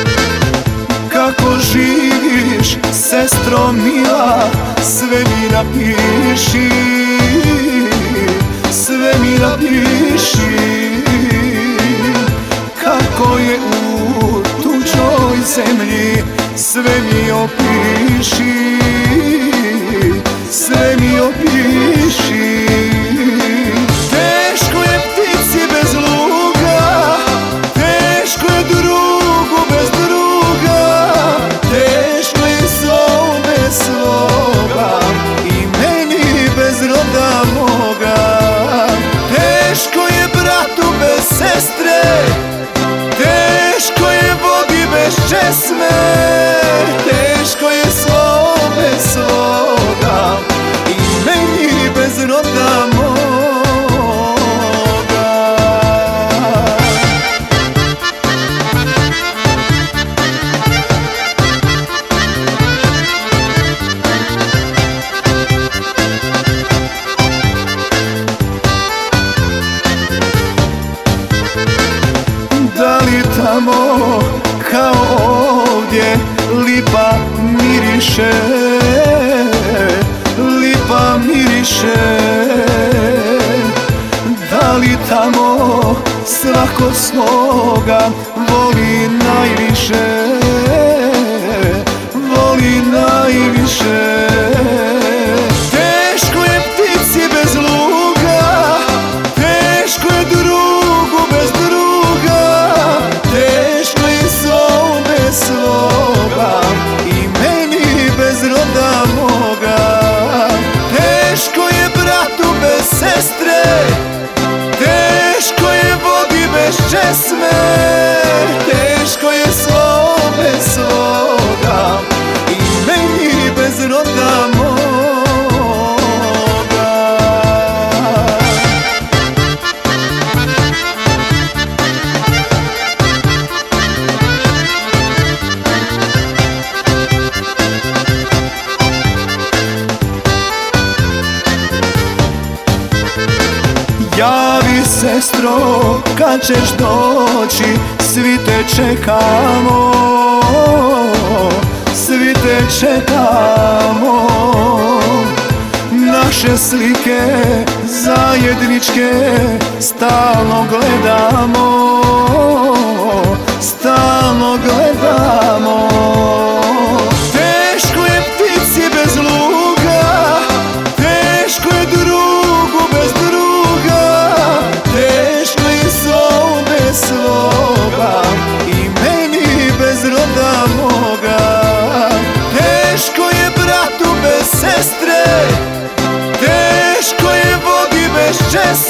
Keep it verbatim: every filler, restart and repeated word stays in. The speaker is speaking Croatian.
Kako živiš, sestro mila, sve mi napiši, sve mi napiši. Kako je u tuđoj zemlji, sve mi opiši, sve mi opiši. Teško je ptici bez luga, teško je drugu bez druga, teško je sol bez svoga i meni bez roda moga. Teško je bratu bez sestre, teško je vodi bez česme, teško je sol bez svoga i meni bez roda moga. Da li tamo kao ovdje lipa miriše, lipa miriše? Da li tamo svako svoga voli najviše, voli najviše? Teško je ptici bez luga, teško je drugu bez druga, teško je sol bez svoga i meni bez roda moga. Teško je bratu bez sestre, teško je vodi bez česme, teško je sol bez svoga i meni bez roda moga. Javi sestro kad ćeš doći, svi te čekamo, svi te čekamo. Naše slike zajedničke stalno gledamo, stalno gledamo. Teško je ptici bez luga, teško je drugu bez druga, teško je sol bez svoga i meni bez roda moga. Teško je bratu bez sestre, teško je vodi bez česme,